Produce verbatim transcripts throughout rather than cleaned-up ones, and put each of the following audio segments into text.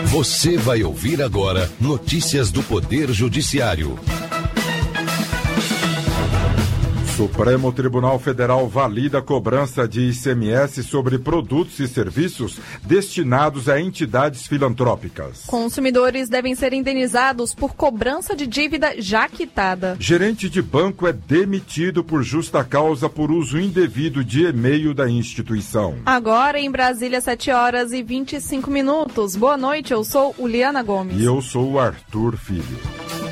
Você vai ouvir agora notícias do Poder Judiciário. Supremo Tribunal Federal valida a cobrança de I C M S sobre produtos e serviços destinados a entidades filantrópicas. Consumidores devem ser indenizados por cobrança de dívida já quitada. Gerente de banco é demitido por justa causa por uso indevido de e-mail da instituição. Agora em Brasília, sete horas e vinte e cinco minutos. Boa noite, eu sou Uliana Gomes. E eu sou o Arthur Filho.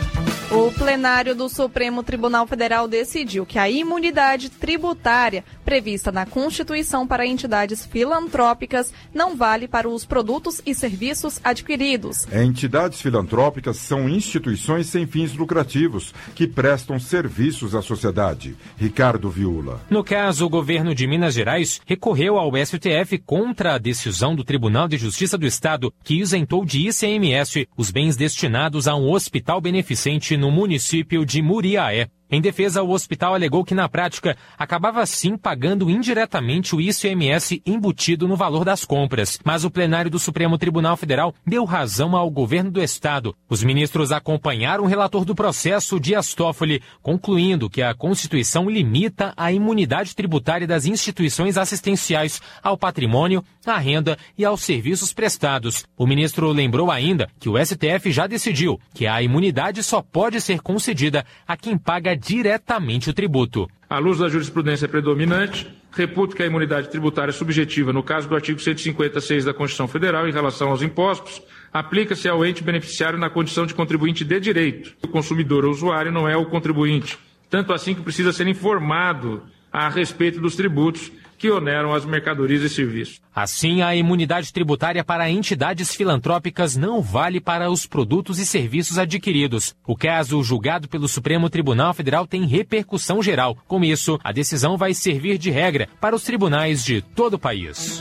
O plenário do Supremo Tribunal Federal decidiu que a imunidade tributária prevista na Constituição para entidades filantrópicas não vale para os produtos e serviços adquiridos. Entidades filantrópicas são instituições sem fins lucrativos que prestam serviços à sociedade. Ricardo Viula. No caso, o governo de Minas Gerais recorreu ao S T F contra a decisão do Tribunal de Justiça do Estado que isentou de I C M S os bens destinados a um hospital beneficente no município de Muriaé. Em defesa, o hospital alegou que, na prática, acabava sim pagando indiretamente o I C M S embutido no valor das compras. Mas o plenário do Supremo Tribunal Federal deu razão ao governo do Estado. Os ministros acompanharam o relator do processo, Dias Toffoli, concluindo que a Constituição limita a imunidade tributária das instituições assistenciais ao patrimônio, à renda e aos serviços prestados. O ministro lembrou ainda que o S T F já decidiu que a imunidade só pode ser concedida a quem paga diretamente o tributo. À luz da jurisprudência predominante, reputo que a imunidade tributária subjetiva, no caso do artigo cento e cinquenta e seis da Constituição Federal, em relação aos impostos, aplica-se ao ente beneficiário na condição de contribuinte de direito. O consumidor ou usuário não é o contribuinte, tanto assim que precisa ser informado a respeito dos tributos que oneram as mercadorias e serviços. Assim, a imunidade tributária para entidades filantrópicas não vale para os produtos e serviços adquiridos. O caso julgado pelo Supremo Tribunal Federal tem repercussão geral. Com isso, a decisão vai servir de regra para os tribunais de todo o país.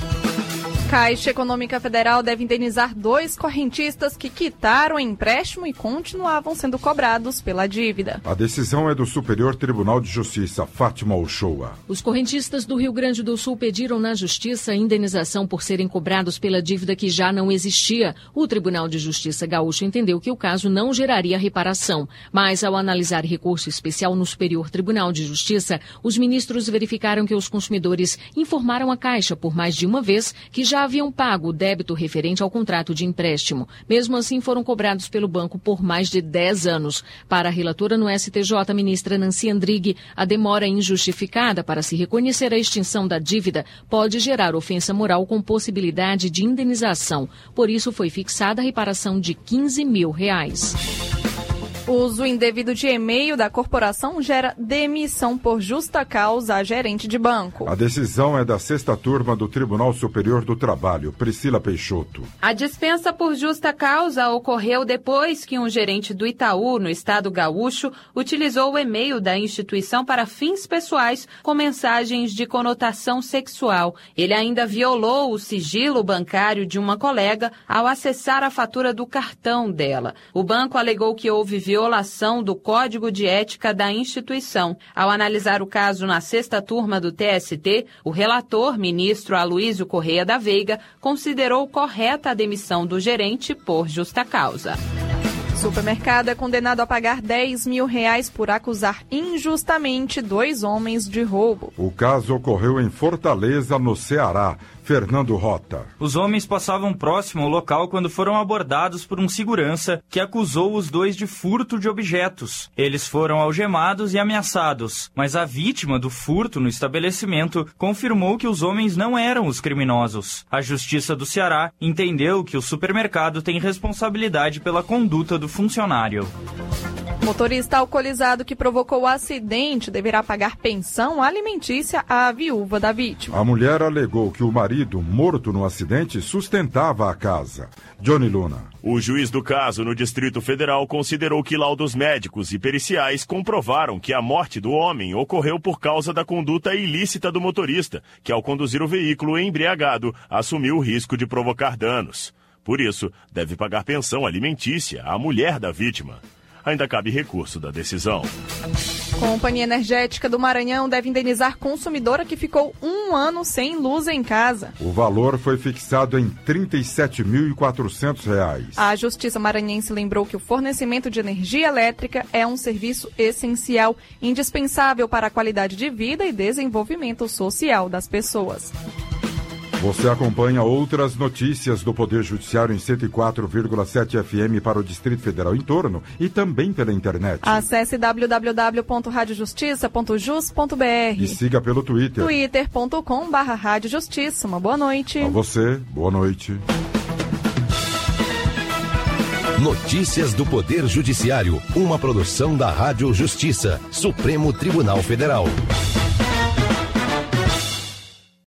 Caixa Econômica Federal deve indenizar dois correntistas que quitaram o empréstimo e continuavam sendo cobrados pela dívida. A decisão é do Superior Tribunal de Justiça, Fátima Uchoa. Os correntistas do Rio Grande do Sul pediram na Justiça indenização por serem cobrados pela dívida que já não existia. O Tribunal de Justiça gaúcho entendeu que o caso não geraria reparação, mas ao analisar recurso especial no Superior Tribunal de Justiça, os ministros verificaram que os consumidores informaram a Caixa por mais de uma vez que já haviam pago o débito referente ao contrato de empréstimo. Mesmo assim, foram cobrados pelo banco por mais de dez anos. Para a relatora no S T J, ministra Nancy Andrighi, a demora injustificada para se reconhecer a extinção da dívida pode gerar ofensa moral com possibilidade de indenização. Por isso, foi fixada a reparação de quinze mil reais. O uso indevido de e-mail da corporação gera demissão por justa causa a gerente de banco. A decisão é da sexta turma do Tribunal Superior do Trabalho, Priscila Peixoto. A dispensa por justa causa ocorreu depois que um gerente do Itaú, no estado gaúcho, utilizou o e-mail da instituição para fins pessoais com mensagens de conotação sexual. Ele ainda violou o sigilo bancário de uma colega ao acessar a fatura do cartão dela. O banco alegou que houve violação violação do Código de Ética da instituição. Ao analisar o caso na sexta turma do T S T, o relator, ministro Aloísio Correia da Veiga, considerou correta a demissão do gerente por justa causa. Supermercado é condenado a pagar dez mil reais por acusar injustamente dois homens de roubo. O caso ocorreu em Fortaleza, no Ceará. Fernando Rota. Os homens passavam próximo ao local quando foram abordados por um segurança que acusou os dois de furto de objetos. Eles foram algemados e ameaçados, mas a vítima do furto no estabelecimento confirmou que os homens não eram os criminosos. A Justiça do Ceará entendeu que o supermercado tem responsabilidade pela conduta do funcionário. Motorista alcoolizado que provocou o acidente deverá pagar pensão alimentícia à viúva da vítima. A mulher alegou que o marido, morto no acidente, sustentava a casa. Johnny Luna. O juiz do caso no Distrito Federal considerou que laudos médicos e periciais comprovaram que a morte do homem ocorreu por causa da conduta ilícita do motorista, que ao conduzir o veículo embriagado, assumiu o risco de provocar danos. Por isso, deve pagar pensão alimentícia à mulher da vítima. Ainda cabe recurso da decisão. Companhia Energética do Maranhão deve indenizar consumidora que ficou um ano sem luz em casa. O valor foi fixado em trinta e sete mil e quatrocentos reais. A Justiça Maranhense lembrou que o fornecimento de energia elétrica é um serviço essencial, indispensável para a qualidade de vida e desenvolvimento social das pessoas. Você acompanha outras notícias do Poder Judiciário em cento e quatro vírgula sete F M para o Distrito Federal em torno e também pela internet. Acesse w w w ponto rádio justiça ponto jus ponto b r e siga pelo Twitter. twitter ponto com barra rádio justiça. Uma boa noite. A você, boa noite. Notícias do Poder Judiciário, uma produção da Rádio Justiça, Supremo Tribunal Federal.